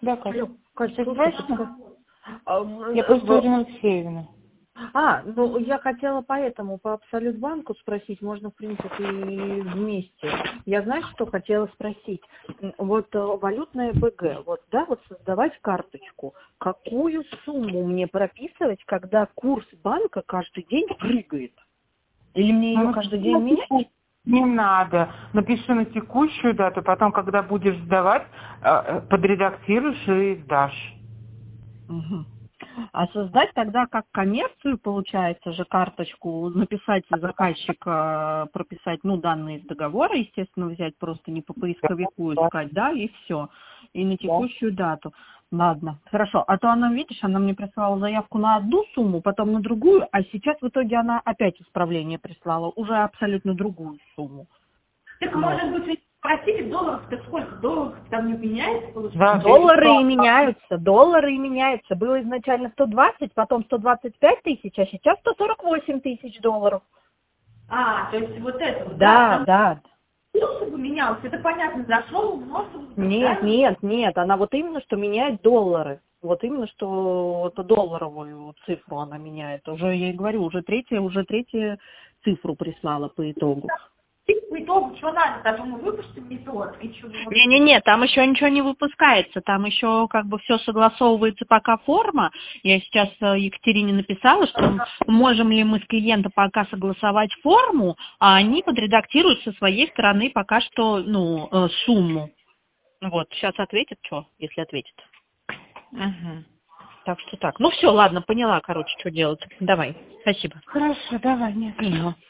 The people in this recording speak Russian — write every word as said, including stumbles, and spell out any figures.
Да, Катя. Алло, Катя, Все слушай, срочно? а, Я м, просто в- Ирина Алексеевна. а, ну я хотела поэтому по Абсолютбанку спросить, можно в принципе и вместе. Я знаешь, что хотела спросить? М, Вот э, валютная БГ, вот да, вот создавать карточку. Какую сумму мне прописывать, когда курс банка каждый день прыгает? Или мне Ну, ее напиши каждый день на менять? теку- Не надо. Напиши на текущую дату, потом, когда будешь сдавать, э, э, подредактируешь и сдашь. Мгм. А создать тогда как коммерцию, получается же, карточку, написать заказчика, прописать, ну, данные из договора, естественно, взять просто не по Да, поисковику да, искать, да, и все. И на да. текущую дату. Ладно, хорошо. А то она, видишь, она мне прислала заявку на одну сумму, потом на другую, а сейчас в итоге она опять исправление прислала, уже абсолютно другую сумму. Так, Вот. может быть, вы спросили долларов-то сколько? Долларов там не меняется, Да, получается? ты же Доллары и что? меняются, доллары и меняются. Было изначально сто двадцать, потом сто двадцать пять тысяч, а сейчас сто сорок восемь тысяч долларов. А, то есть вот это вот, да, Да, там да. курс бы менялся, это понятно, зашел, вносил, Нет, правильно? нет, нет. Она вот именно что меняет доллары. Вот именно что это долларовую цифру она меняет. Уже, я ей говорю, уже третья, уже третья цифру прислала по итогу. По итогу, что надо, там мы выпустим не тот, и что вы можете... Не-не-не, там еще ничего не выпускается, там еще как бы все согласовывается пока форма. Я сейчас э, Екатерине написала, что можем ли мы с клиентом пока согласовать форму, а они подредактируют со своей стороны пока что, ну, э, сумму. Вот, сейчас ответит, что, если ответит. Угу. Так что так. Ну все, ладно, поняла, короче, что делать. Давай, спасибо. Хорошо, давай, нет. Ага.